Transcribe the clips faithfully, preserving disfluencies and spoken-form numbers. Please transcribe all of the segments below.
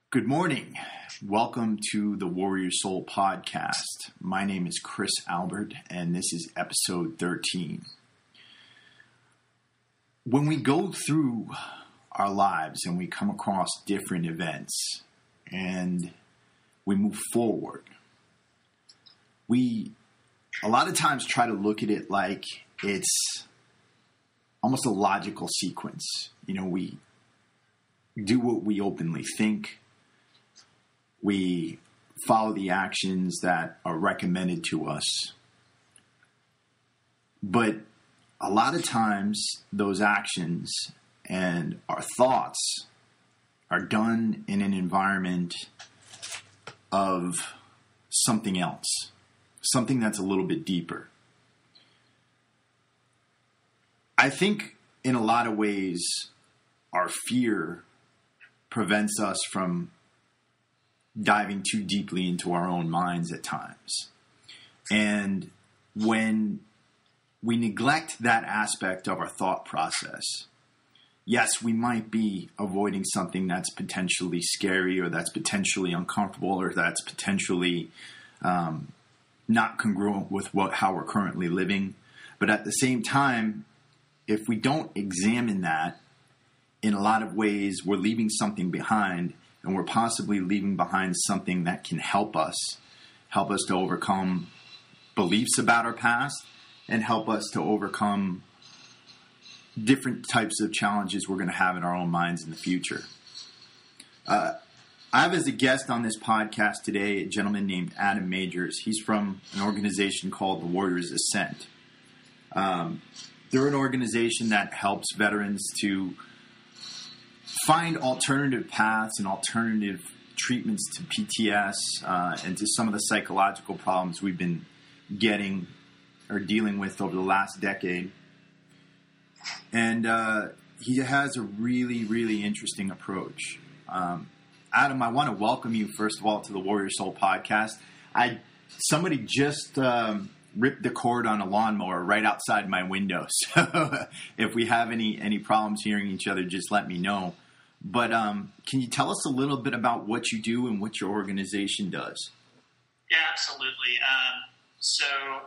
Good morning. Welcome to the Warrior Soul podcast. My name is Chris Albert, and this is episode thirteen. When we go through our lives and we come across different events and we move forward, we a lot of times try to look at it like it's almost a logical sequence. You know, we do what we openly think. We follow the actions that are recommended to us. But a lot of times, those actions and our thoughts are done in an environment of something else, something that's a little bit deeper. I think in a lot of ways, our fear prevents us from diving too deeply into our own minds at times. And when we neglect that aspect of our thought process, yes, we might be avoiding something that's potentially scary or that's potentially uncomfortable or that's potentially um, not congruent with what how we're currently living. But at the same time, if we don't examine that, in a lot of ways, we're leaving something behind. And we're possibly leaving behind something that can help us, help us to overcome beliefs about our past, and help us to overcome different types of challenges we're going to have in our own minds in the future. Uh, I have as a guest on this podcast today a gentleman named Adam Majors. He's from an organization called the Warriors Ascent. Um, they're an organization that helps veterans to find alternative paths and alternative treatments to P T S uh, and to some of the psychological problems we've been getting or dealing with over the last decade. And uh, he has a really, really interesting approach. Um, Adam, I want to welcome you, first of all, to the Warrior Soul podcast. I Somebody just um, ripped the cord on a lawnmower right outside my window. So if we have any, any problems hearing each other, just let me know. But um, can you tell us a little bit about what you do and what your organization does? Yeah, absolutely. Um, so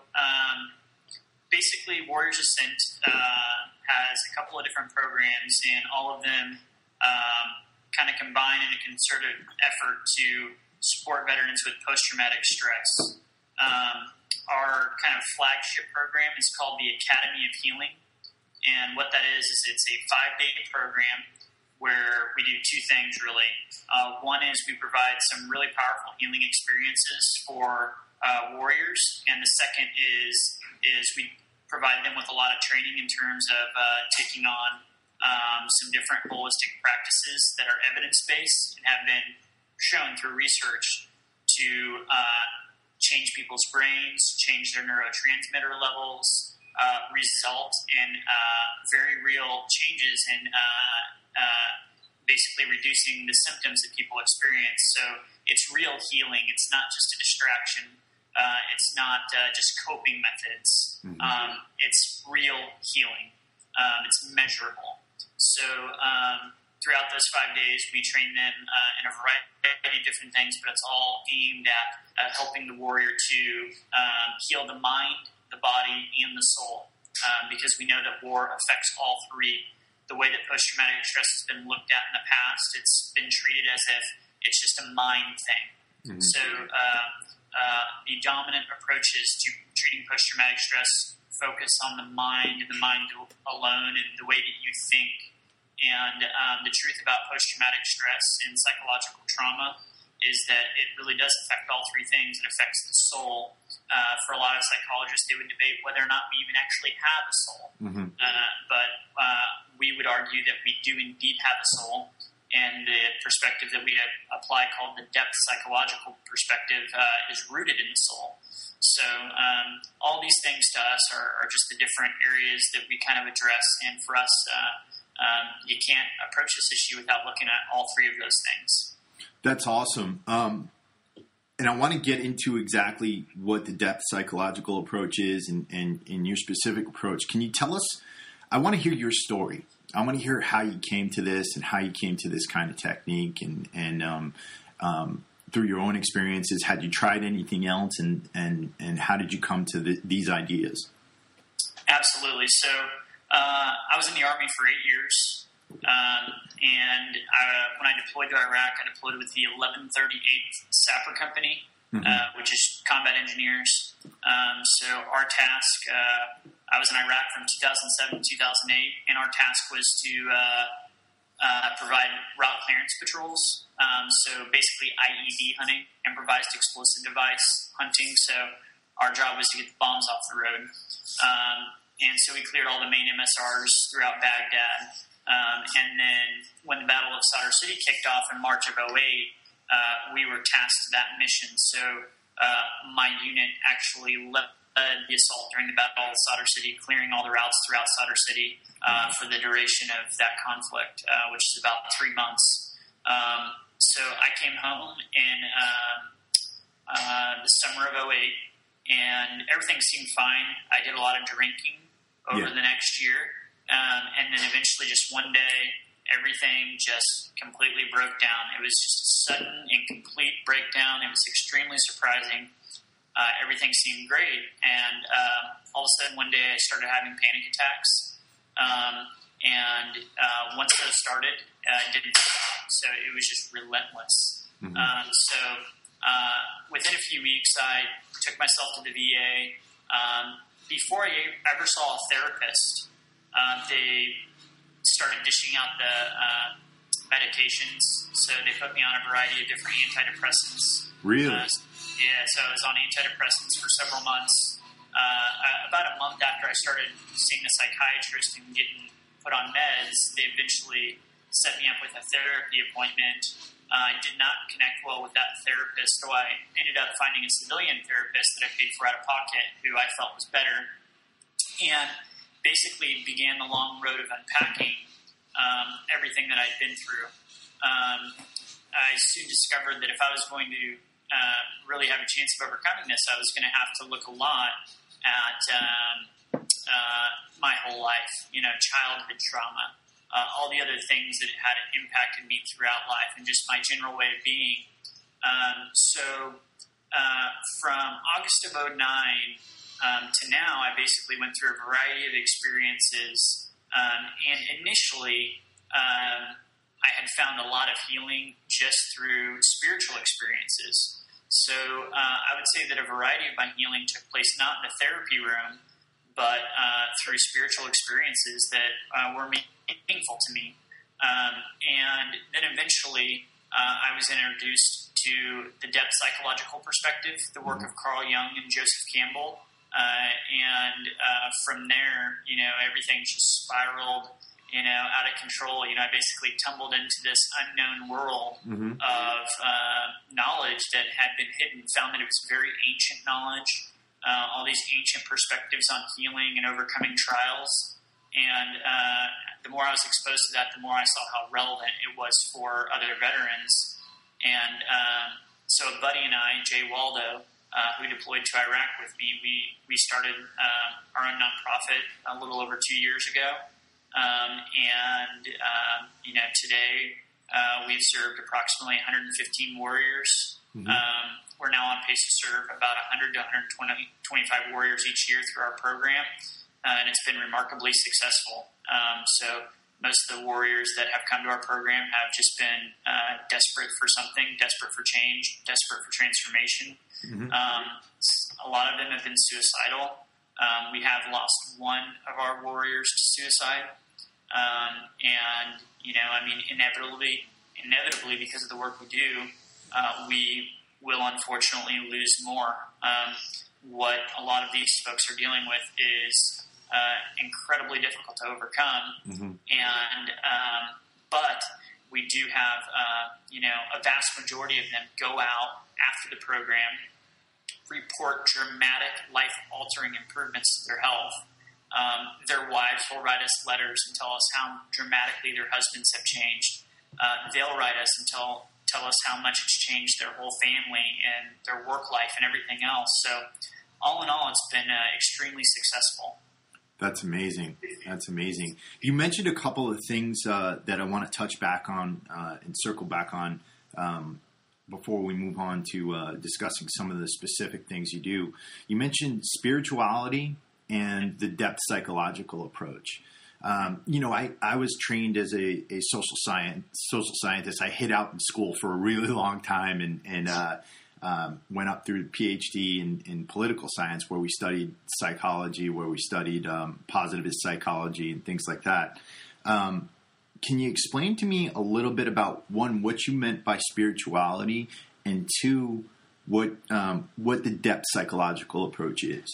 um, basically, Warriors Ascent uh, has a couple of different programs, and all of them um, kind of combine in a concerted effort to support veterans with post-traumatic stress. Um, our kind of flagship program is called the Academy of Healing, and what that is is it's a five-day program where we do two things, really. Uh, one is we provide some really powerful healing experiences for uh, warriors, and the second is is we provide them with a lot of training in terms of uh, taking on um, some different holistic practices that are evidence-based and have been shown through research to uh, change people's brains, change their neurotransmitter levels, uh, result in uh, very real changes in uh, Uh, basically reducing the symptoms that people experience. So it's real healing. It's not just a distraction. Uh, it's not uh, just coping methods. Mm-hmm. Um, it's real healing. Um, it's measurable. So um, throughout those five days, we train them uh, in a variety of different things, but it's all aimed at uh, helping the warrior to um, heal the mind, the body, and the soul, um, because we know that war affects all three. The way that post-traumatic stress has been looked at in the past, it's been treated as if it's just a mind thing. Mm-hmm. So uh, uh, the dominant approaches to treating post-traumatic stress focus on the mind and the mind alone and the way that you think. And um, the truth about post-traumatic stress and psychological trauma is that it really does affect all three things. It affects the soul. Uh, for a lot of psychologists, they would debate whether or not we even actually have a soul. Mm-hmm. Uh, but uh, we would argue that we do indeed have a soul. And the perspective that we apply, called the depth psychological perspective, uh, is rooted in the soul. So um, all these things to us are, are just the different areas that we kind of address. And for us, uh, um, you can't approach this issue without looking at all three of those things. That's awesome. Um, and I want to get into exactly what the depth psychological approach is and, and, and your specific approach. Can you tell us, I want to hear your story. I want to hear how you came to this and how you came to this kind of technique, and and um, um, through your own experiences, had you tried anything else, and and, and how did you come to the, these ideas? Absolutely. So uh, I was in the Army for eight years, um, and I, when I deployed to Iraq, I deployed with the eleven thirty-eighth Sapper Company, mm-hmm. uh, which is combat engineers. Um, so our task, uh, I was in Iraq from two thousand seven to two thousand eight, and our task was to uh, uh, provide route clearance patrols. Um, so basically I E D hunting, improvised explosive device hunting. So our job was to get the bombs off the road. Um, and so we cleared all the main M S Rs throughout Baghdad. Um, and then when the Battle of Sadr City kicked off in March of oh eight, uh, we were tasked that mission. So uh, my unit actually led the assault during the Battle of Sadr City, clearing all the routes throughout Sadr City uh, for the duration of that conflict, uh, which is about three months. Um, so I came home in uh, uh, the summer of oh eight, and everything seemed fine. I did a lot of drinking over yeah. the next year, um, and then eventually just one day, everything just completely broke down. It was just a sudden and complete breakdown. It was extremely surprising. Uh, everything seemed great, and uh, all of a sudden one day I started having panic attacks, um, and uh, once those started, uh, it didn't stop, so it was just relentless. Mm-hmm. Um, so uh, within a few weeks, I took myself to the V A. Um, before I ever saw a therapist, uh, they started dishing out the uh, medications, so they put me on a variety of different antidepressants. Really? Uh, Yeah, so I was on antidepressants for several months. Uh, about a month after I started seeing a psychiatrist and getting put on meds, they eventually set me up with a therapy appointment. Uh, I did not connect well with that therapist, so I ended up finding a civilian therapist that I paid for out of pocket, who I felt was better, and basically began the long road of unpacking um, everything that I'd been through. Um, I soon discovered that if I was going to Uh, really have a chance of overcoming this, I was going to have to look a lot at um, uh, my whole life, you know, childhood trauma, uh, all the other things that had impacted me throughout life, and just my general way of being. Um, so uh, from August of oh nine um, to now, I basically went through a variety of experiences, um, and initially um, I had found a lot of healing just through spiritual experiences. So uh, I would say that a variety of my healing took place not in the therapy room, but uh, through spiritual experiences that uh, were meaningful to me. Um, and then eventually uh, I was introduced to the depth psychological perspective, the work of Carl Jung and Joseph Campbell. Uh, and uh, from there, you know, everything just spiraled, you know, out of control. You know, I basically tumbled into this unknown world mm-hmm. of uh, knowledge that had been hidden, found that it was very ancient knowledge, uh, all these ancient perspectives on healing and overcoming trials. And uh, the more I was exposed to that, the more I saw how relevant it was for other veterans. And um, so a buddy and I, Jay Waldo, uh, who deployed to Iraq with me, we, we started uh, our own nonprofit a little over two years ago. Um, and, um, you know, today uh, we've served approximately one hundred fifteen warriors. Mm-hmm. Um, we're now on pace to serve about one hundred to one hundred twenty-five warriors each year through our program, uh, and it's been remarkably successful. Um, so most of the warriors that have come to our program have just been uh, desperate for something, desperate for change, desperate for transformation. Mm-hmm. Um, a lot of them have been suicidal. Um, we have lost one of our warriors to suicide. Um, and, you know, I mean, inevitably, inevitably, because of the work we do, uh, we will unfortunately lose more. Um, what a lot of these folks are dealing with is uh, incredibly difficult to overcome. Mm-hmm. And, um, but we do have, uh, you know, a vast majority of them go out after the program, report dramatic, life-altering improvements to their health. Um, their wives will write us letters and tell us how dramatically their husbands have changed. Uh, they'll write us and tell tell us how much it's changed their whole family and their work life and everything else. So all in all, it's been uh, extremely successful. That's amazing. That's amazing. You mentioned a couple of things uh, that I want to touch back on uh, and circle back on um, before we move on to uh, discussing some of the specific things you do. You mentioned spirituality and the depth psychological approach. Um, you know, I, I was trained as a, a social science social scientist. I hid out in school for a really long time and, and uh, um, went up through PhD in, in political science, where we studied psychology, where we studied um, positivist psychology and things like that. Um, can you explain to me a little bit about, one, what you meant by spirituality, and two, what um, what the depth psychological approach is?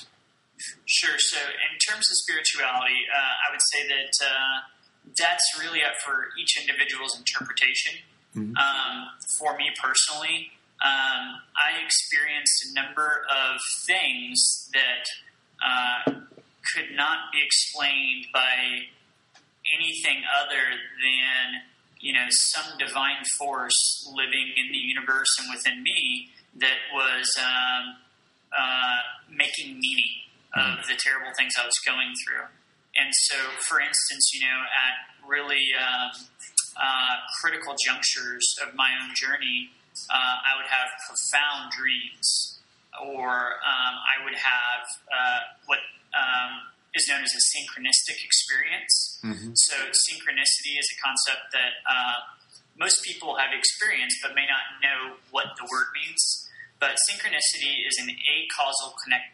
Sure. So in terms of spirituality, uh, I would say that uh, that's really up for each individual's interpretation. Mm-hmm. Um, for me personally, um, I experienced a number of things that uh, could not be explained by anything other than, you know, some divine force living in the universe and within me that was um, uh, making meaning of the terrible things I was going through. And so, for instance, you know, at really um, uh, critical junctures of my own journey, uh, I would have profound dreams, or um, I would have uh, what um, is known as a synchronistic experience. Mm-hmm. So synchronicity is a concept that uh, most people have experienced but may not know what the word means. But synchronicity is an acausal connection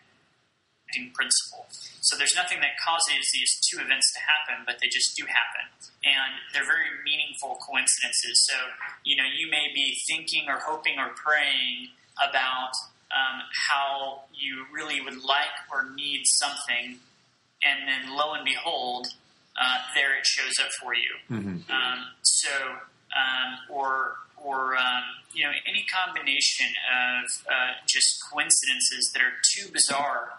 principle. So there's nothing that causes these two events to happen, but they just do happen. And they're very meaningful coincidences. So, you know, you may be thinking or hoping or praying about um, how you really would like or need something, and then lo and behold, uh, there it shows up for you. Mm-hmm. Um, so, um, or, or um, you know, any combination of uh, just coincidences that are too bizarre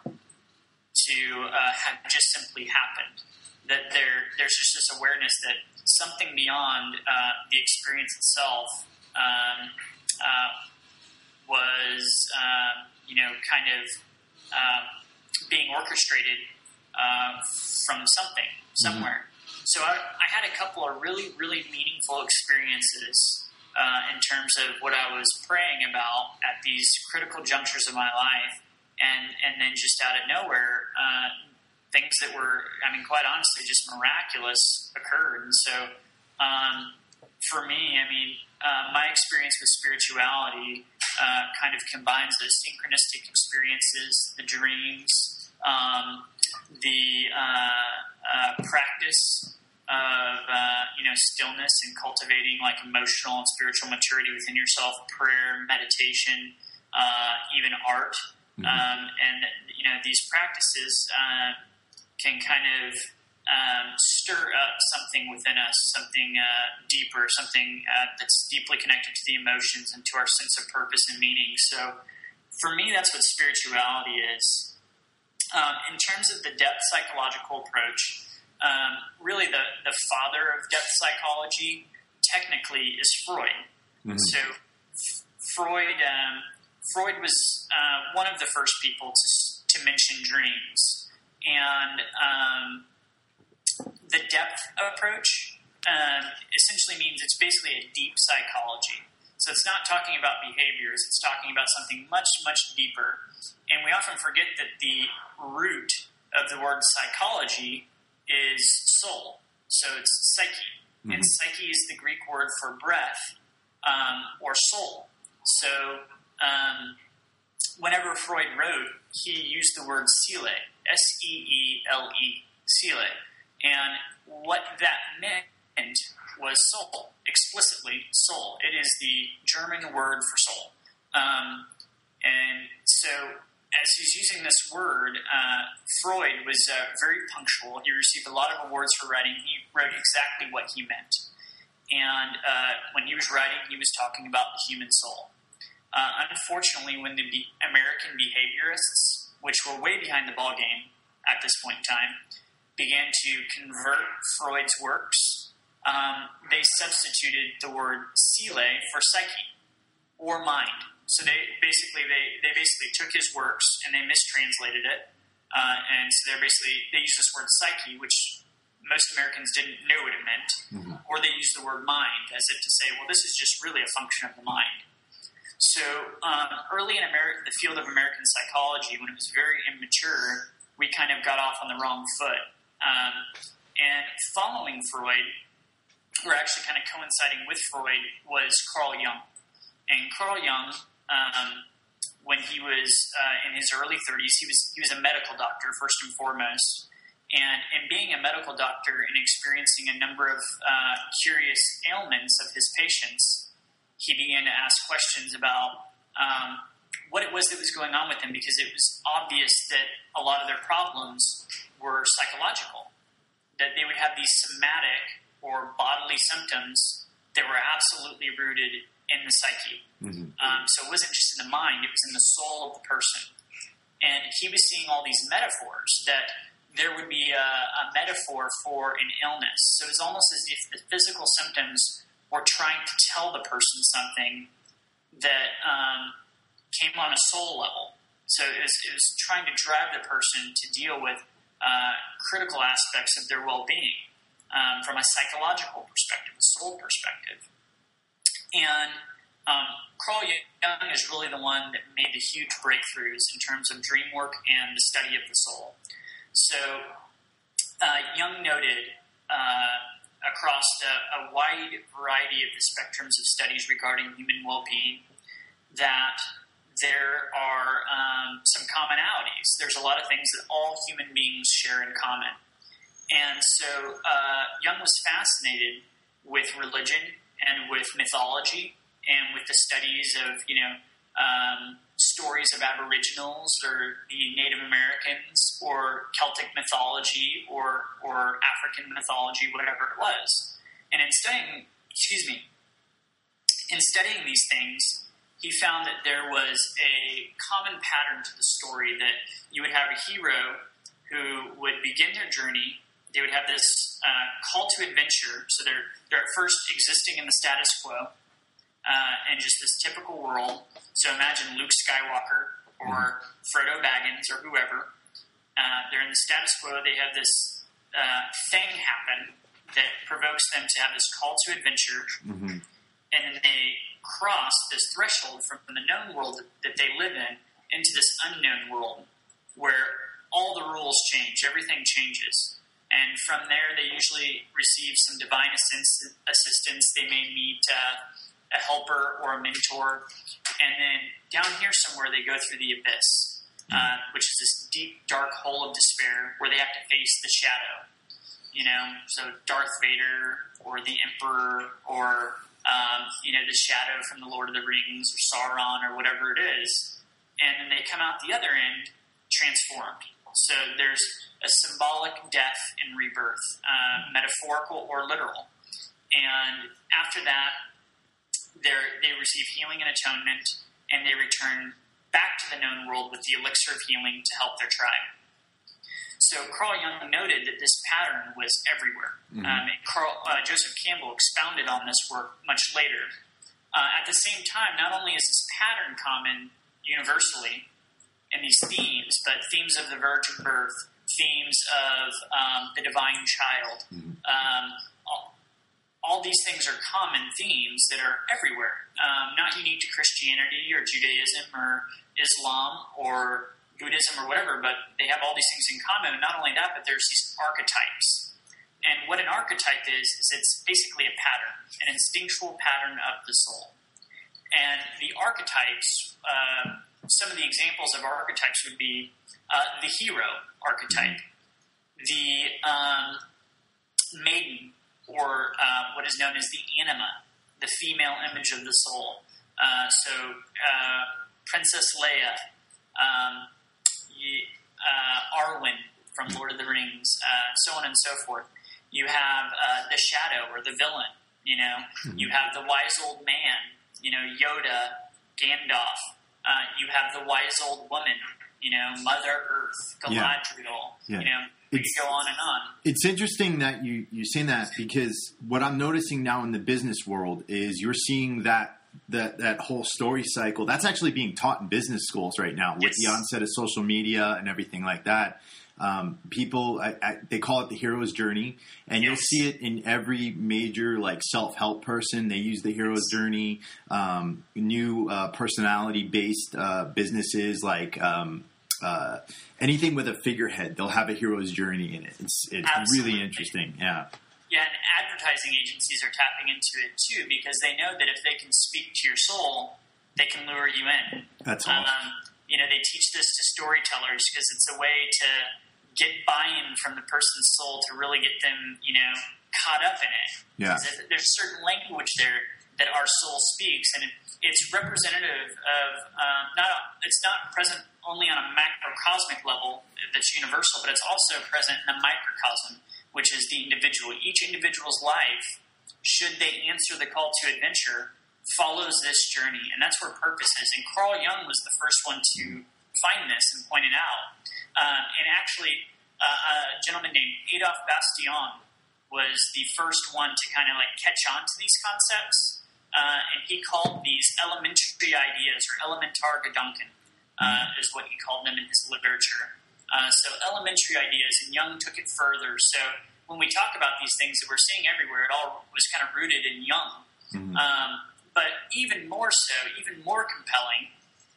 to uh, have just simply happened. That there, there's just this awareness that something beyond uh, the experience itself um, uh, was, uh, you know, kind of uh, being orchestrated uh, from something, somewhere. Mm-hmm. So I, I had a couple of really, really meaningful experiences uh, in terms of what I was praying about at these critical junctures of my life. And and then just out of nowhere, uh, things that were, I mean, quite honestly, just miraculous occurred. And so um, for me, I mean, uh, my experience with spirituality uh, kind of combines those synchronistic experiences, the dreams, um, the uh, uh, practice of, uh, you know, stillness and cultivating like emotional and spiritual maturity within yourself, prayer, meditation, uh, even art. Mm-hmm. Um, and, you know, these practices uh, can kind of um, stir up something within us, something uh, deeper, something uh, that's deeply connected to the emotions and to our sense of purpose and meaning. So for me, that's what spirituality is. Um, in terms of the depth psychological approach, um, really the, the father of depth psychology technically is Freud. Mm-hmm. So F- Freud... Um, Freud was uh, one of the first people to to mention dreams, and um, the depth approach um, essentially means it's basically a deep psychology. So it's not talking about behaviors; it's talking about something much, much deeper. And we often forget that the root of the word psychology is soul. So it's psyche, mm-hmm. and psyche is the Greek word for breath um, or soul. So Um, whenever Freud wrote, he used the word Seele, S E E L E, Seele. And what that meant was soul, explicitly soul. It is the German word for soul. Um, and so as he's using this word, uh, Freud was uh, very punctual. He received a lot of awards for writing. He wrote exactly what he meant. And uh, when he was writing, he was talking about the human soul. Uh, unfortunately, when the be- American behaviorists, which were way behind the ballgame at this point in time, began to convert Freud's works, um, they substituted the word Seele for psyche or mind. So they basically they, they basically took his works and they mistranslated it, Uh, and so they're basically, they use this word psyche, which most Americans didn't know what it meant, mm-hmm. or they use the word mind as if to say, well, this is just really a function of the mind. So um, early in Ameri- the field of American psychology, when it was very immature, we kind of got off on the wrong foot. Um, and following Freud, or actually kind of coinciding with Freud, was Carl Jung. And Carl Jung, um, when he was uh, in his early thirties, he was he was a medical doctor first and foremost. And in being a medical doctor and experiencing a number of uh, curious ailments of his patients, he began to ask questions about um, what it was that was going on with them, because it was obvious that a lot of their problems were psychological, that they would have these somatic or bodily symptoms that were absolutely rooted in the psyche. Mm-hmm. Um, so it wasn't just in the mind, it was in the soul of the person. And he was seeing all these metaphors, that there would be a, a metaphor for an illness. So it's almost as if the physical symptoms were trying to tell the person something that um, came on a soul level. So it was, it was trying to drive the person to deal with uh, critical aspects of their well-being um, from a psychological perspective, a soul perspective. And um, Carl Jung is really the one that made the huge breakthroughs in terms of dream work and the study of the soul. So uh, Jung noted uh, across a, a wide variety of the spectrums of studies regarding human well-being that there are um, some commonalities. There's a lot of things that all human beings share in common. And so uh, Jung was fascinated with religion and with mythology and with the studies of, you know, um, stories of Aboriginals or the Native Americans or Celtic mythology or or African mythology, whatever it was. And in studying, excuse me, in studying these things, he found that there was a common pattern to the story, that you would have a hero who would begin their journey. They would have this uh, call to adventure. So they're they're at first existing in the status quo. Uh, and just this typical world. So imagine Luke Skywalker or Frodo Baggins or whoever. Uh, they're in the status quo. They have this uh, thing happen that provokes them to have this call to adventure. Mm-hmm. And then they cross this threshold from the known world that, that they live in into this unknown world where all the rules change. Everything changes. And from there, they usually receive some divine assist- assistance. They may meet Uh, a helper or a mentor, and then down here somewhere they go through the abyss, uh, which is this deep, dark hole of despair where they have to face the shadow. You know, so Darth Vader or the Emperor or um, you know, the shadow from the Lord of the Rings or Sauron or whatever it is, and then they come out the other end transformed. So there's a symbolic death and rebirth, uh, metaphorical or literal, and after that, they receive healing and atonement, and they return back to the known world with the elixir of healing to help their tribe. So Carl Jung noted that this pattern was everywhere. Mm-hmm. Um, Carl, uh, Joseph Campbell expounded on this work much later. Uh, at the same time, not only is this pattern common universally in these themes, but themes of the virgin birth, themes of um, the divine child, mm-hmm. um, all these things are common themes that are everywhere, um, not unique to Christianity or Judaism or Islam or Buddhism or whatever, but they have all these things in common. And not only that, but there's these archetypes. And what an archetype is, is it's basically a pattern, an instinctual pattern of the soul. And the archetypes, uh, some of the examples of archetypes would be uh, the hero archetype, the um, maiden, or uh, what is known as the anima, the female image of the soul. Uh, so uh, Princess Leia, um, uh, Arwen from Lord of the Rings, uh, so on and so forth. You have uh, the shadow or the villain. You know, mm-hmm. You have the wise old man. You know, Yoda, Gandalf. Uh, you have the wise old woman. You know, Mother Earth, Galadriel. Yeah. Yeah. You know. We could go on and on. It's interesting that you, you're saying that, because what I'm noticing now in the business world is you're seeing that that that whole story cycle, that's actually being taught in business schools right now with Yes. the onset of social media and everything like that. Um, people, I, I, they call it the hero's journey, and Yes. you'll see it in every major like self-help person. They use the hero's journey. Um, new uh, personality-based uh, businesses like um, uh, anything with a figurehead, they'll have a hero's journey in it. It's it's Absolutely. really interesting. Yeah. Yeah, and advertising agencies are tapping into it too because they know that if they can speak to your soul, they can lure you in. That's awesome. Um, you know, they teach this to storytellers because it's a way to get buy-in from the person's soul to really get them, you know, caught up in it. Yeah. There's certain language there that our soul speaks, and it, it's representative of um, not. It's not present only on a macrocosmic level that's universal, but it's also present in a microcosm, which is the individual. Each individual's life, should they answer the call to adventure, follows this journey, and that's where purpose is. And Carl Jung was the first one to find this and point it out. Um, and actually, uh, a gentleman named Adolf Bastion was the first one to kind of like catch on to these concepts, uh, and he called these elementary ideas, or Elementargedanken, uh, is what he called them in his literature. Uh, so elementary ideas, and Jung took it further. So when we talk about these things that we're seeing everywhere, it all was kind of rooted in Jung. Mm-hmm. Um, but even more so, even more compelling,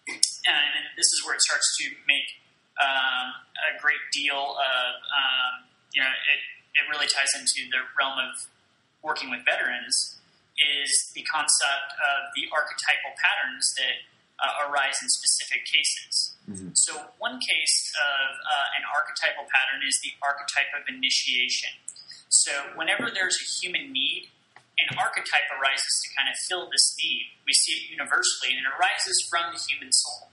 and this is where it starts to make um, a great deal of, um, you know, it, it really ties into the realm of working with veterans, is the concept of the archetypal patterns that uh, arise in specific cases. Mm-hmm. So one case of uh, an archetypal pattern is the archetype of initiation. So whenever there's a human need, an archetype arises to kind of fill this need. We see it universally, and it arises from the human soul.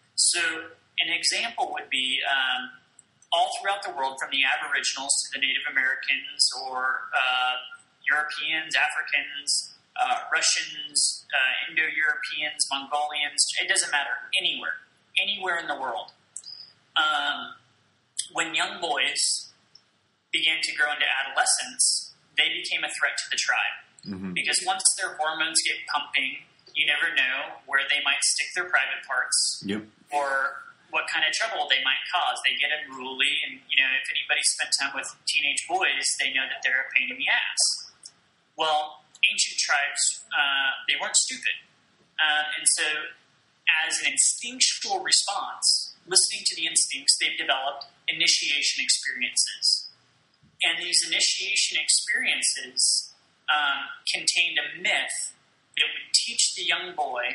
So an example would be um, all throughout the world, from the Aboriginals to the Native Americans, or uh, Europeans, Africans, uh, Russians, uh, Indo-Europeans, Mongolians, it doesn't matter, anywhere, anywhere in the world. Um, when young boys began to grow into adolescence, they became a threat to the tribe. Mm-hmm. Because once their hormones get pumping, you never know where they might stick their private parts, yep. or what kind of trouble they might cause. They get unruly, and you know, if anybody spent time with teenage boys, they know that they're a pain in the ass. Well, ancient tribes, uh, they weren't stupid. Uh, and so, as an instinctual response, listening to the instincts, they've developed initiation experiences. And these initiation experiences um, contained a myth that would teach the young boy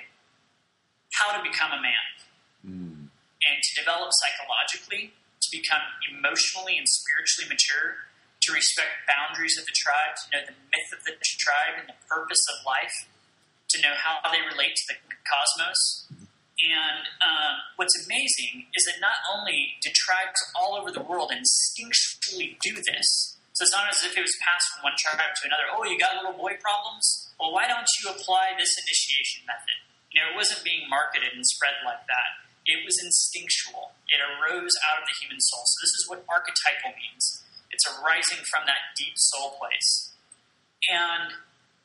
how to become a man. Mm. And to develop psychologically, to become emotionally and spiritually mature, to respect boundaries of the tribe, to know the myth of the tribe and the purpose of life, to know how they relate to the cosmos. And um, what's amazing is that not only do tribes all over the world instinctually do this, so it's not as if it was passed from one tribe to another. Oh, you got little boy problems? Well, why don't you apply this initiation method? You know, it wasn't being marketed and spread like that. It was instinctual. It arose out of the human soul. So this is what archetypal means. It's arising from that deep soul place. And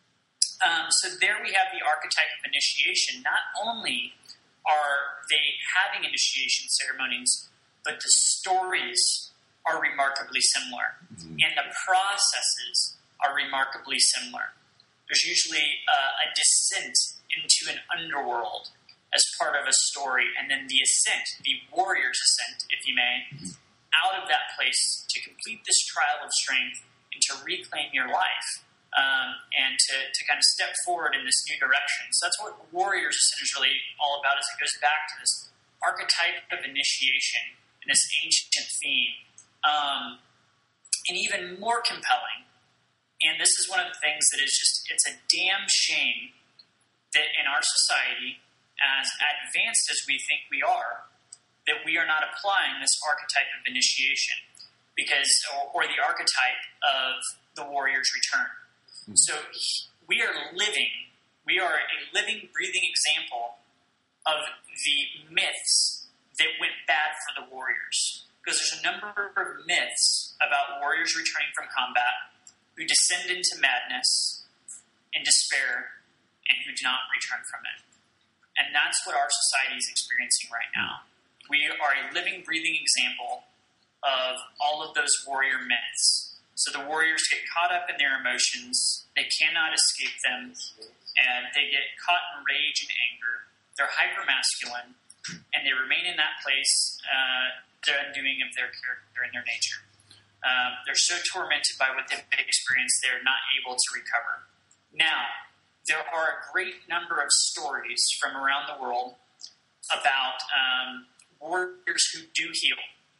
um, so there we have the archetype of initiation. Not only are they having initiation ceremonies, but the stories are remarkably similar. Mm-hmm. And the processes are remarkably similar. There's usually uh, a descent into an underworld as part of a story, and then the ascent, the warrior's ascent, if you may, mm-hmm. out of that place to complete this trial of strength and to reclaim your life, um, and to, to kind of step forward in this new direction. So that's what warrior's ascent is really all about, is it goes back to this archetype of initiation and this ancient theme. Um, and even more compelling, and this is one of the things that is just, it's a damn shame that in our society, as advanced as we think we are, that we are not applying this archetype of initiation, because, or, or the archetype of the warrior's return. Mm-hmm. So we are living, we are a living, breathing example of the myths that went bad for the warriors. Because there's a number of myths about warriors returning from combat who descend into madness and despair and who do not return from it. And that's what our society is experiencing right now. We are a living, breathing example of all of those warrior myths. So the warriors get caught up in their emotions. They cannot escape them. And they get caught in rage and anger. They're hyper-masculine. And they remain in that place, uh, the undoing of their character and their nature. Um, they're so tormented by what they've experienced, they're not able to recover. Now, there are a great number of stories from around the world about um, warriors who do heal.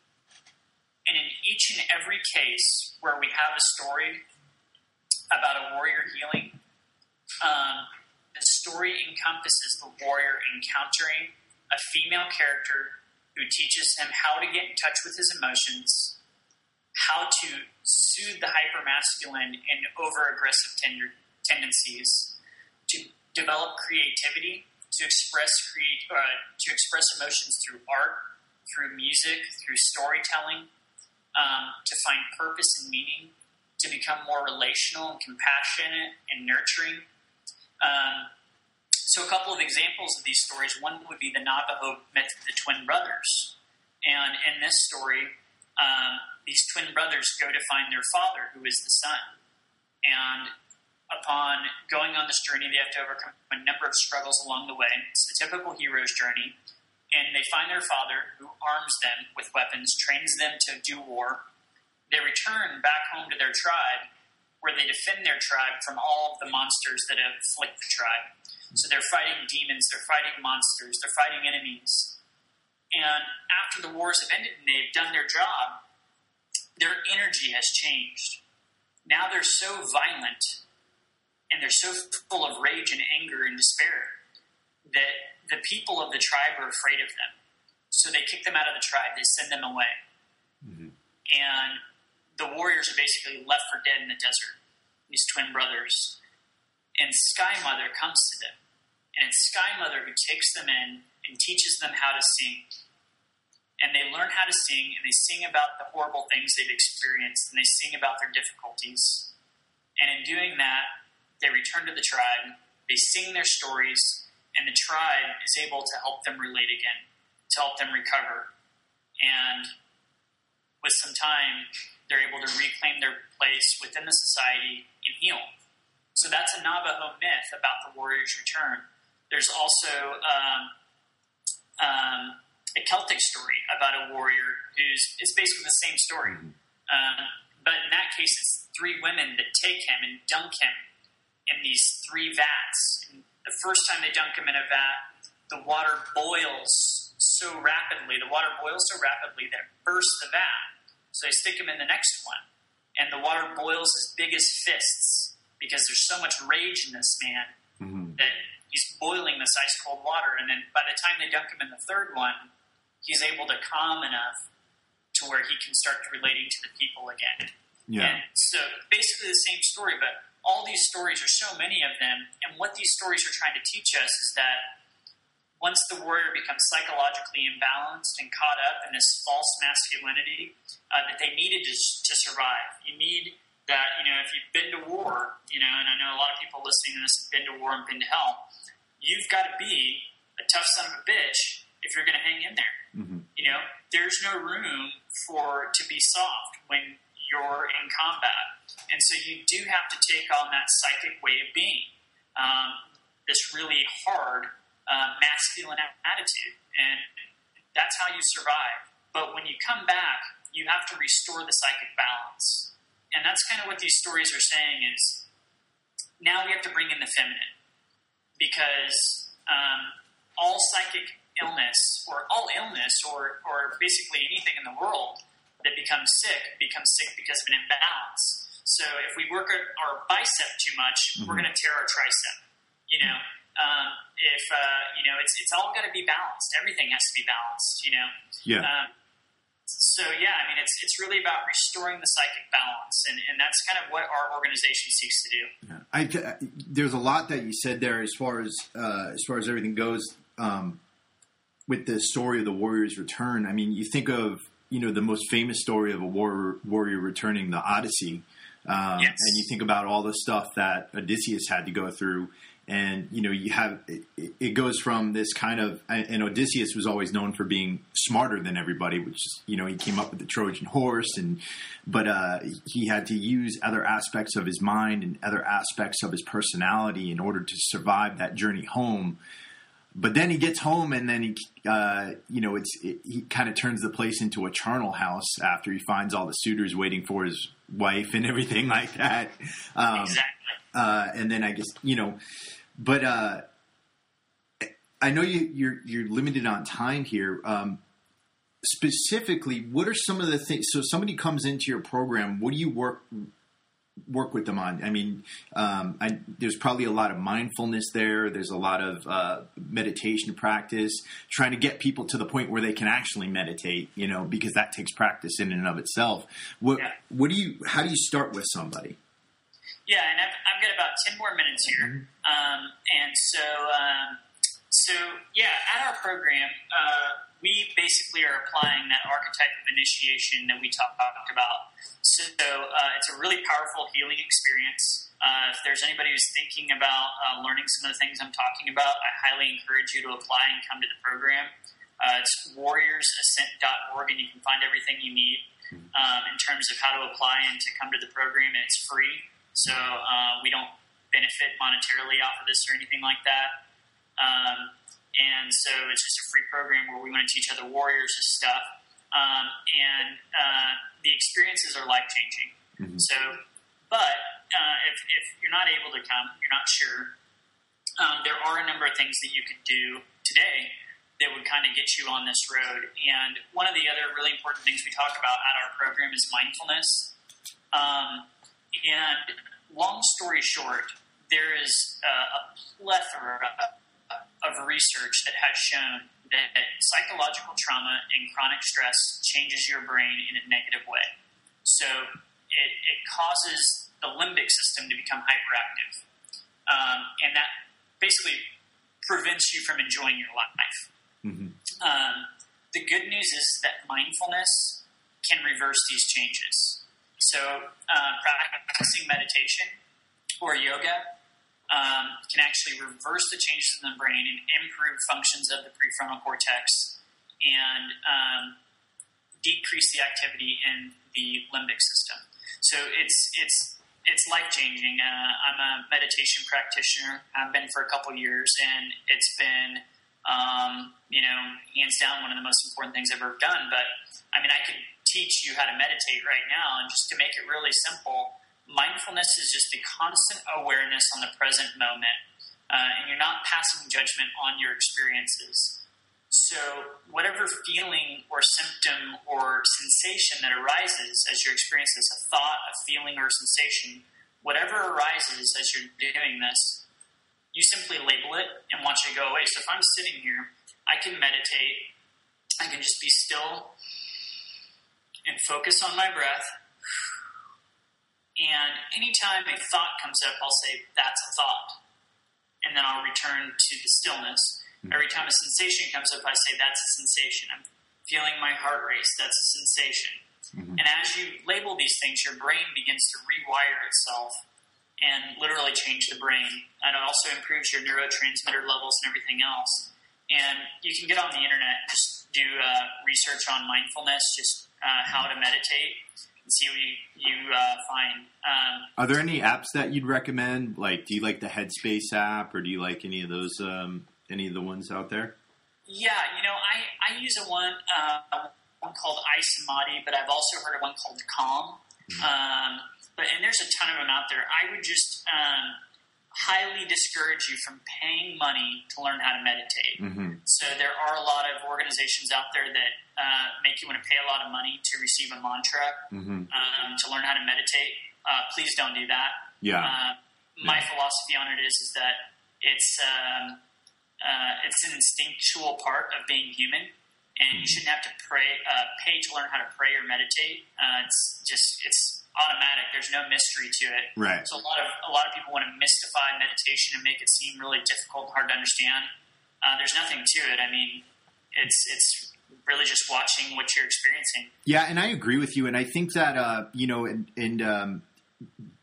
And in each and every case where we have a story about a warrior healing, um, the story encompasses the warrior encountering a female character who teaches him how to get in touch with his emotions, how to soothe the hypermasculine and over-aggressive tender, tendencies, to develop creativity, to express create, uh, to express emotions through art, through music, through storytelling, um, to find purpose and meaning, to become more relational and compassionate and nurturing. Um, so a couple of examples of these stories. One would be the Navajo myth of the twin brothers. And in this story, um, these twin brothers go to find their father, who is the sun. And upon going on this journey, they have to overcome a number of struggles along the way. It's the typical hero's journey. And they find their father, who arms them with weapons, trains them to do war. They return back home to their tribe, where they defend their tribe from all of the monsters that afflict the tribe. So they're fighting demons, they're fighting monsters, they're fighting enemies. And after the wars have ended and they've done their job, their energy has changed. Now they're so violent and they're so full of rage and anger and despair that the people of the tribe are afraid of them. So they kick them out of the tribe. They send them away. Mm-hmm. And the warriors are basically left for dead in the desert, these twin brothers. And Sky Mother comes to them. And it's Sky Mother who takes them in and teaches them how to sing. And they learn how to sing, and they sing about the horrible things they've experienced, and they sing about their difficulties. And in doing that, they return to the tribe, they sing their stories, and the tribe is able to help them relate again, to help them recover. And with some time, they're able to reclaim their place within the society and heal. So that's a Navajo myth about the warrior's return. There's also um, um, a Celtic story about a warrior who's it's basically the same story. Um, but in that case, it's three women that take him and dunk him in these three vats. And the first time they dunk him in a vat, the water boils so rapidly, the water boils so rapidly that it bursts the vat. So they stick him in the next one, and the water boils as big as fists because there's so much rage in this man mm-hmm. that he's boiling this ice-cold water. And then by the time they dunk him in the third one, he's able to calm enough to where he can start relating to the people again. Yeah. And so basically the same story, but all these stories are so many of them, and what these stories are trying to teach us is that once the warrior becomes psychologically imbalanced and caught up in this false masculinity uh, that they needed to, to survive. You need that, you know, if you've been to war, you know, and I know a lot of people listening to this have been to war and been to hell, you've got to be a tough son of a bitch if you're going to hang in there. Mm-hmm. You know, there's no room for to be soft when you're in combat. And so you do have to take on that psychic way of being, um, this really hard uh, masculine attitude. And that's how you survive. But when you come back, you have to restore the psychic balance. And that's kind of what these stories are saying is now we have to bring in the feminine. Because um, all psychic illness, or all illness, or, or basically anything in the world that becomes sick, becomes sick because of an imbalance. So if we work our bicep too much, mm-hmm. we're going to tear our tricep. You know, um, if uh, you know, it's it's all got to be balanced. Everything has to be balanced. You know. Yeah. Um, so yeah, I mean, it's it's really about restoring the psychic balance, and, and that's kind of what our organization seeks to do. Yeah. I, there's a lot that you said there as far as uh, as far as everything goes um, with the story of the warrior's return. I mean, you think of you know the most famous story of a war, warrior returning, the Odyssey. Um, yes. And you think about all the stuff that Odysseus had to go through. And, you know, you have, it, it goes from this kind of, and Odysseus was always known for being smarter than everybody, which is, you know, he came up with the Trojan horse, and, but uh, he had to use other aspects of his mind and other aspects of his personality in order to survive that journey home. But then he gets home, and then he, uh, you know, it's it, he kind of turns the place into a charnel house after he finds all the suitors waiting for his wife and everything like that. Um, exactly. Uh, and then I guess, you know, but uh, I know you, you're you're limited on time here. Um, specifically, what are some of the things? So somebody comes into your program. What do you work work with them on? I mean, um, I, there's probably a lot of mindfulness there. There's a lot of uh, meditation practice, trying to get people to the point where they can actually meditate, you know, because that takes practice in and of itself. What, yeah. what do you, how do you start with somebody? Yeah, and I've, I've got about ten more minutes here. Mm-hmm. Um, and so, um, so yeah, at our program, uh, we basically are applying that archetype of initiation that we talked about. So uh, it's a really powerful healing experience. Uh, if there's anybody who's thinking about uh, learning some of the things I'm talking about, I highly encourage you to apply and come to the program. Uh, it's warriors ascent dot org, and you can find everything you need um, in terms of how to apply and to come to the program. It's free, so uh, we don't benefit monetarily off of this or anything like that. Um, And so it's just a free program where we want to teach other warriors this stuff. Um, and uh, the experiences are life-changing. Mm-hmm. So, but uh, if, if you're not able to come, you're not sure, um, there are a number of things that you could do today that would kind of get you on this road. And one of the other really important things we talk about at our program is mindfulness. Um, and long story short, there is uh, a plethora of of research that has shown that psychological trauma and chronic stress changes your brain in a negative way. So it, it causes the limbic system to become hyperactive. Um, and that basically prevents you from enjoying your life. Mm-hmm. Um, the good news is that mindfulness can reverse these changes. So uh, practicing meditation or yoga Um, can actually reverse the changes in the brain and improve functions of the prefrontal cortex and um, decrease the activity in the limbic system. So it's it's it's life changing. Uh, I'm a meditation practitioner. I've been for a couple years, and it's been um, you know hands down one of the most important things I've ever done. But I mean, I could teach you how to meditate right now, and just to make it really simple. Mindfulness is just the constant awareness on the present moment, uh, and you're not passing judgment on your experiences. So whatever feeling or symptom or sensation that arises as you experience this, a thought, a feeling, or a sensation, whatever arises as you're doing this, you simply label it and watch it go away. So if I'm sitting here, I can meditate. I can just be still and focus on my breath. And anytime a thought comes up, I'll say, that's a thought. And then I'll return to the stillness. Mm-hmm. Every time a sensation comes up, I say, that's a sensation. I'm feeling my heart race. That's a sensation. Mm-hmm. And as you label these things, your brain begins to rewire itself and literally change the brain. And it also improves your neurotransmitter levels and everything else. And you can get on the internet, just do uh, research on mindfulness, just uh, how to meditate. And see what you, you uh, find. Um, Are there any apps that you'd recommend? Like, do you like the Headspace app, or do you like any of those, um, any of the ones out there? Yeah, you know, I, I use a one, uh, one called iSamadhi, but I've also heard of one called Calm. Mm-hmm. Um, but and there's a ton of them out there. I would just um, highly discourage you from paying money to learn how to meditate. Mm-hmm. So there are a lot of organizations out there that uh, make you want to pay a lot of money to receive a mantra, mm-hmm. um, to learn how to meditate. Uh, please don't do that. Yeah. Uh, my yeah. philosophy on it is is that it's um, uh, it's an instinctual part of being human, and mm-hmm. you shouldn't have to pray uh, pay to learn how to pray or meditate. Uh, it's just it's automatic. There's no mystery to it. Right. So a lot of a lot of people want to mystify meditation and make it seem really difficult and hard to understand. Uh, there's nothing to it. I mean, it's it's really just watching what you're experiencing. Yeah, and I agree with you. And I think that uh, you know, and, and um,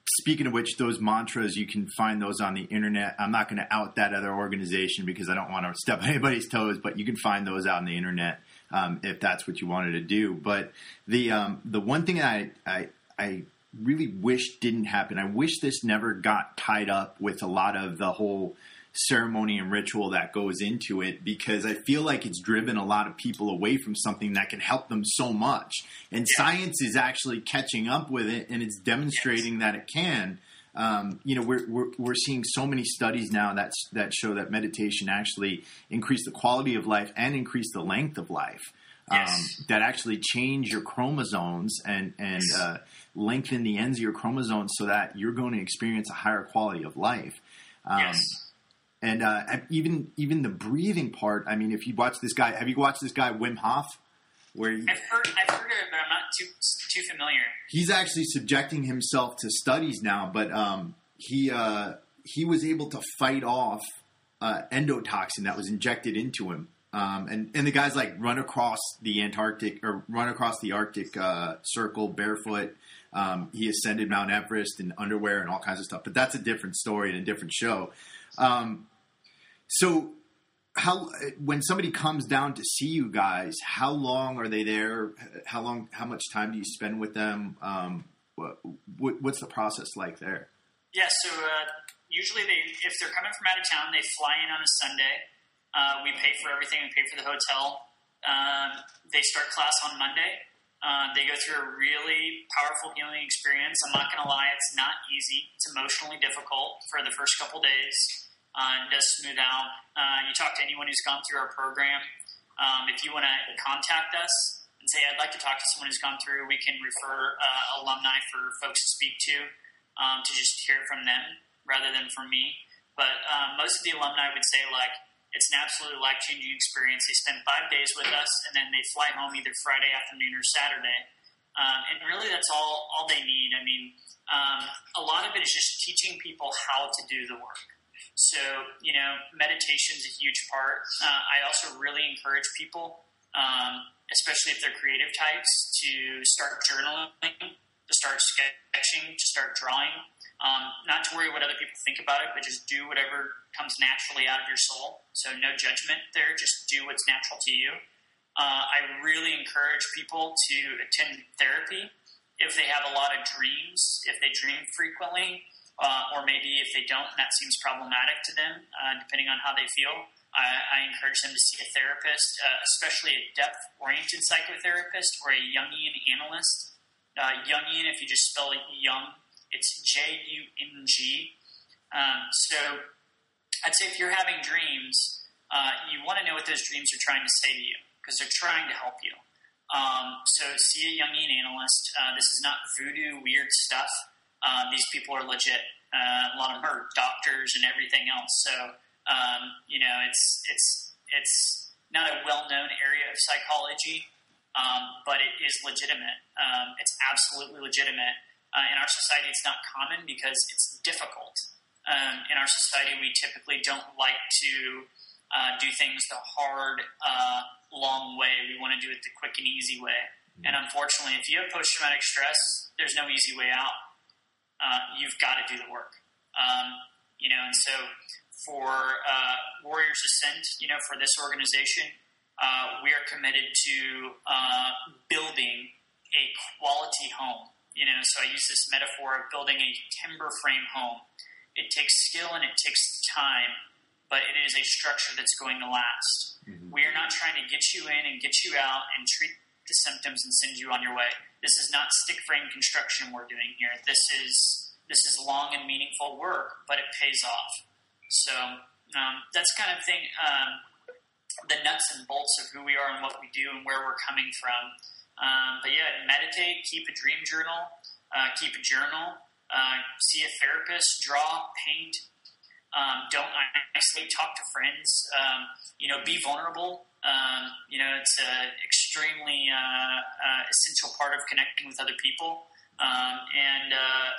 speaking of which, those mantras, you can find those on the internet. I'm not going to out that other organization because I don't want to step on anybody's toes, but you can find those out on the internet um, if that's what you wanted to do. But the um, the one thing I, I I really wish didn't happen, I wish this never got tied up with a lot of the whole ceremony and ritual that goes into it, because I feel like it's driven a lot of people away from something that can help them so much. And Yeah. science is actually catching up with it, and it's demonstrating that it can. Um, you know, we're, we're we're seeing so many studies now that that show that meditation actually increase the quality of life and increase the length of life. Yes. Um, that actually change your chromosomes and and uh, lengthen the ends of your chromosomes so that you're going to experience a higher quality of life. Um, Yes. And uh, even even the breathing part. I mean, if you watch this guy, have you watched this guy Wim Hof? Where he, I've heard, I've heard of it, but I'm not too too familiar. he's actually subjecting himself to studies now, but um, he uh, he was able to fight off uh, endotoxin that was injected into him. Um, and, and the guy's like run across the Antarctic or run across the Arctic uh, Circle barefoot. Um, he ascended Mount Everest in underwear and all kinds of stuff. But that's a different story and a different show. Um, so how when somebody comes down to see you guys, how long are they there? How long? How much time do you spend with them? Um, what, what, what's the process like there? Yeah, so uh, usually they, if they're coming from out of town, they fly in on a Sunday. Uh, we pay for everything. We pay for the hotel. Um, they start class on Monday. Uh, they go through a really powerful healing experience. I'm not going to lie, it's not easy. It's emotionally difficult for the first couple days. Uh, it does smooth out. Uh, you talk to anyone who's gone through our program. Um, if you want to contact us and say, I'd like to talk to someone who's gone through, we can refer uh, alumni for folks to speak to, um, to just hear it from them rather than from me. But um, most of the alumni would say, like, it's an absolutely life-changing experience. They spend five days with us, and then they fly home either Friday afternoon or Saturday. Um, and really, that's all, all they need. I mean, um, a lot of it is just teaching people how to do the work. So, you know, meditation is a huge part. Uh, I also really encourage people, um, especially if they're creative types, to start journaling, to start sketching, to start drawing. Um, not to worry what other people think about it, but just do whatever comes naturally out of your soul. So no judgment there. Just do what's natural to you. Uh, I really encourage people to attend therapy if they have a lot of dreams, if they dream frequently, uh, or maybe if they don't, and that seems problematic to them, uh, depending on how they feel. I, I encourage them to see a therapist, uh, especially a depth-oriented psychotherapist or a Jungian analyst. Uh, Jungian, if you just spell it Jung, it's J U N G. Um, so I'd say if you're having dreams, uh, you want to know what those dreams are trying to say to you, because they're trying to help you. Um, so see a Jungian analyst. Uh, this is not voodoo, weird stuff. Uh, these people are legit. Uh, a lot of them are doctors and everything else. So, um, you know, it's it's it's not a well-known area of psychology, um, but it is legitimate. Um, it's absolutely legitimate. Uh, in our society, it's not common because it's difficult. Um, in our society, we typically don't like to uh, do things the hard, uh, long way. We want to do it the quick and easy way. And unfortunately, if you have post-traumatic stress, there's no easy way out. Uh, you've got to do the work. Um, you know, and so for uh, Warriors Ascent, you know, for this organization, uh, we are committed to uh, building a quality home. You know, so I use this metaphor of building a timber frame home. It takes skill and it takes time, but it is a structure that's going to last. Mm-hmm. We are not trying to get you in and get you out and treat the symptoms and send you on your way. This is not stick frame construction we're doing here. This is this is long and meaningful work, but it pays off. So um, that's kind of thing, um, the nuts and bolts of who we are and what we do and where we're coming from. Um, but yeah, meditate, keep a dream journal, uh, keep a journal, uh, see a therapist, draw, paint. Um, don't isolate, talk to friends. Um, you know, be vulnerable. Um, you know, it's an extremely uh, uh, essential part of connecting with other people. Um, and uh,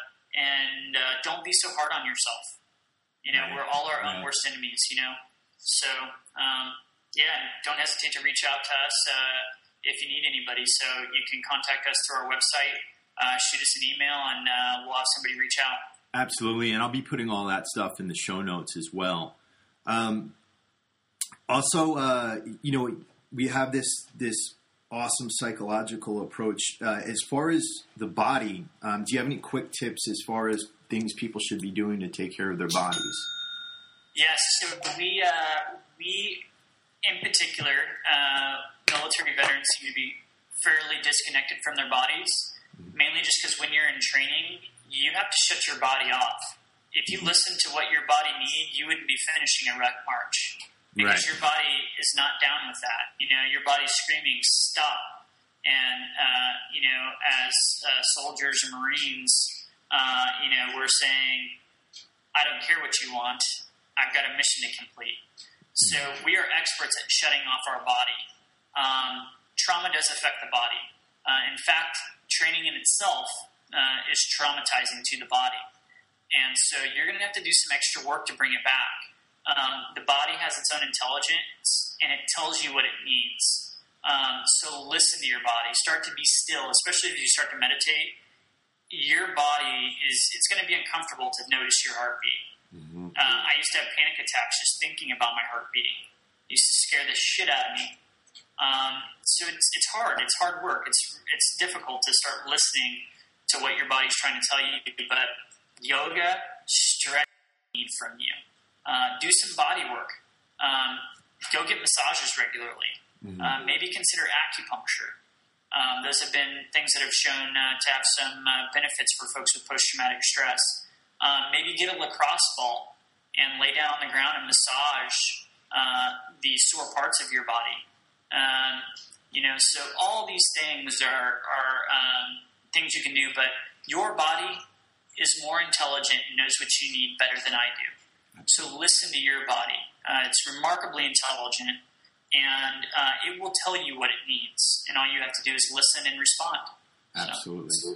and uh, don't be so hard on yourself. You know, we're all our own worst enemies. You know, so um, yeah, don't hesitate to reach out to us. Uh, if you need anybody. So you can contact us through our website, uh, shoot us an email, and uh, we'll have somebody reach out. Absolutely, and I'll be putting all that stuff in the show notes as well. Um, also, uh, you know, we have this this awesome psychological approach. Uh, as far as the body, um, do you have any quick tips as far as things people should be doing to take care of their bodies? Yes, so we, uh, we in particular, uh, military veterans seem to be fairly disconnected from their bodies, mainly just because when you're in training, you have to shut your body off. If you listen to what your body needs, you wouldn't be finishing a rec march because Right. your body is not down with that. You know, your body's screaming, stop. And, uh, you know, as uh, soldiers and Marines, uh, you know, we're saying, I don't care what you want. I've got a mission to complete. So we are experts at shutting off our body. Um, trauma does affect the body. Uh, in fact, training in itself uh, is traumatizing to the body. And so you're going to have to do some extra work to bring it back. Um, the body has its own intelligence, and it tells you what it needs. Um, so listen to your body. Start to be still, especially if you start to meditate. Your body is, it's going to be uncomfortable to notice your heartbeat. Mm-hmm. Uh, I used to have panic attacks just thinking about my heart beating. It used to scare the shit out of me. Um, so it's, it's hard. It's hard work. It's, it's difficult to start listening to what your body's trying to tell you, but yoga, stretch need from you. Uh, do some body work. Um, go get massages regularly. Mm-hmm. Uh, maybe consider acupuncture. Um, those have been things that have shown uh, to have some uh, benefits for folks with post-traumatic stress. Um, maybe get a lacrosse ball and lay down on the ground and massage uh, the sore parts of your body. Um, you know, so all these things are, are um, things you can do, but your body is more intelligent and knows what you need better than I do. So listen to your body. Uh, it's remarkably intelligent, and uh, it will tell you what it needs, and all you have to do is listen and respond. Absolutely. So.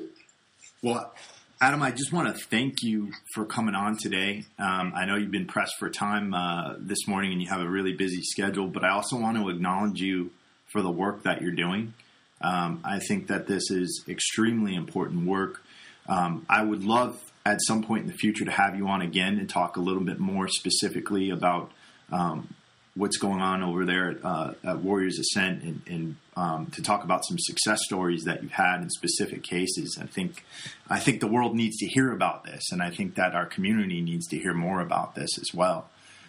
Well, Adam, I just want to thank you for coming on today. Um, I know you've been pressed for time uh, this morning, and you have a really busy schedule, but I also want to acknowledge you for the work that you're doing. Um, I think that this is extremely important work. Um, I would love at some point in the future to have you on again and talk a little bit more specifically about um, what's going on over there at, uh, at Warriors Ascent, and, and um, to talk about some success stories that you've had in specific cases. I think I think the world needs to hear about this, and I think that our community needs to hear more about this as well.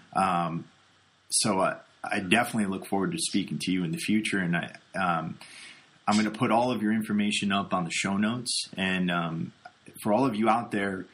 Um, so uh, I definitely look forward to speaking to you in the future, and I, um, I'm going to put all of your information up on the show notes, and um, for all of you out there,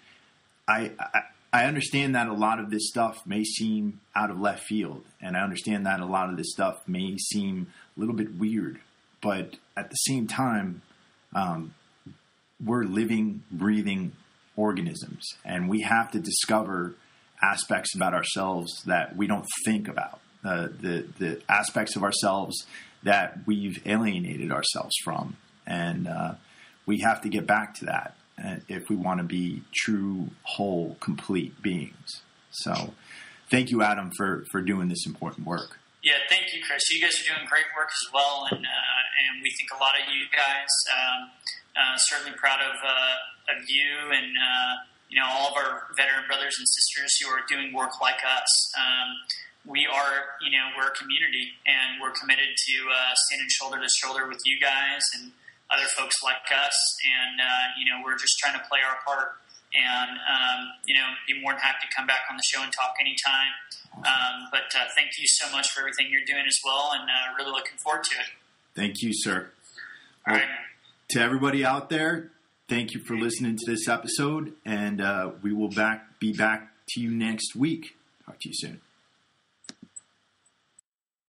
I, I I understand that a lot of this stuff may seem out of left field, and I understand that a lot of this stuff may seem a little bit weird, but at the same time, um, we're living, breathing organisms, and we have to discover aspects about ourselves that we don't think about, uh, the the aspects of ourselves that we've alienated ourselves from, and uh, we have to get back to that if we want to be true, whole, complete beings. So thank you, Adam, for, for doing this important work. Yeah, thank you, Chris. You guys are doing great work as well, and uh, and we think a lot of you guys. Um, uh, certainly proud of uh, of you and uh, you know all of our veteran brothers and sisters who are doing work like us. Um, we are, you know, we're a community, and we're committed to uh, standing shoulder to shoulder with you guys and other folks like us, and, uh, you know, we're just trying to play our part, and, um, you know, be more than happy to come back on the show and talk anytime. Um, but uh, thank you so much for everything you're doing as well, and uh, really looking forward to it. Thank you, sir. All well, right. To everybody out there, thank you for listening to this episode, and uh, we will back be back to you next week. Talk to you soon.